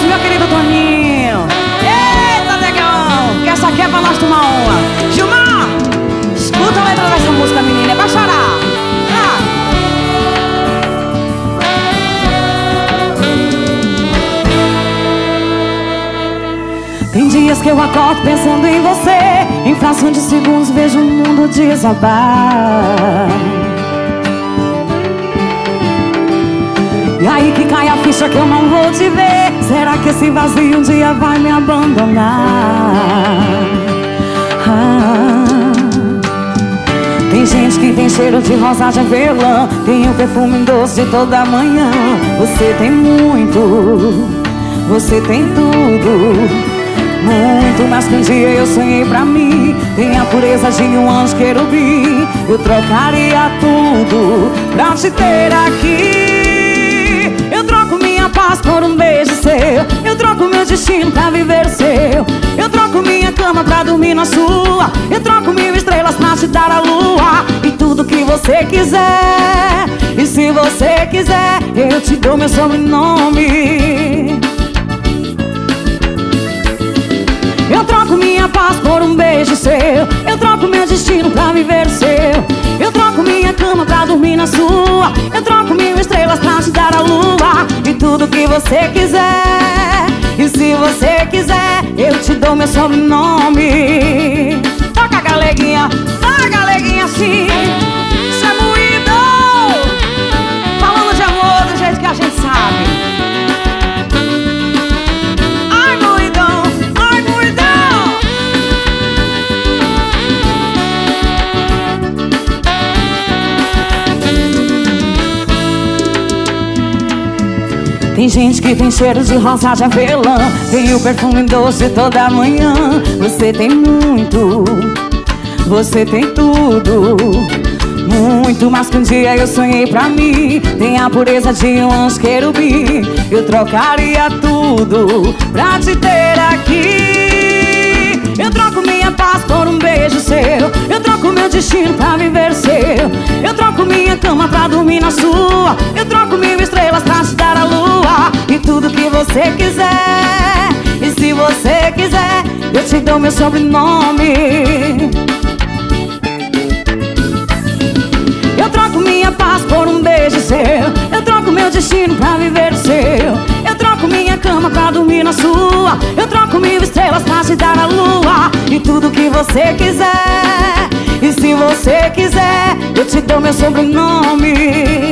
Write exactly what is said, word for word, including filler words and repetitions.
meu querido Toninho. Eita, negão, que essa aqui é pra nós tomar uma. Gilmar, escuta a letra dessa música, menina, é pra chorar. Ah. Tem dias que eu acordo pensando em você, em fração de segundos vejo o mundo desabar. E aí que cai a ficha que eu não vou te ver. Será que esse vazio um dia vai me abandonar? Ah. Tem gente que tem cheiro de rosa de avelã, tem o perfume doce de toda manhã. Você tem muito, você tem tudo, muito mais que um dia eu sonhei pra mim. Tem a pureza de um anjo querubim. Eu trocaria tudo pra te ter aqui. Eu troco minha paz por um beijo seu. Eu troco meu destino pra viver seu. Eu troco minha cama pra dormir na sua. Eu troco mil estrelas pra te dar a lua. E tudo que você quiser. E se você quiser, eu te dou meu sobrenome. Eu troco minha paz por um beijo seu. Eu troco meu destino pra viver seu. Eu troco minha cama pra dormir na sua. Eu troco mil estrelas pra te dar a lua. E tudo que você quiser. E se você quiser, eu te dou meu sobrenome. Toca, galeguinha, toca, galeguinha, assim. Isso é moído. Falando de amor do jeito que a gente sabe. Tem gente que tem cheiro de rosa de avelã, tem o perfume doce toda manhã. Você tem muito, você tem tudo, muito mais que um dia eu sonhei pra mim. Tem a pureza de um anjo querubim. Eu trocaria tudo pra te ter aqui. Eu troco minha paz por um beijo seu. Eu troco meu destino pra viver seu. Eu troco minha cama pra dormir na sua. Eu troco mil estrelas pra te dar a lua. E tudo que você quiser. E se você quiser, eu te dou meu sobrenome. Eu troco minha paz por um beijo seu. Eu troco meu destino pra viver seu. Eu troco minha cama pra dormir na sua. Eu troco mil estrelas pra te dar a lua. E tudo que você quiser. E se você quiser, eu te dou meu sobrenome.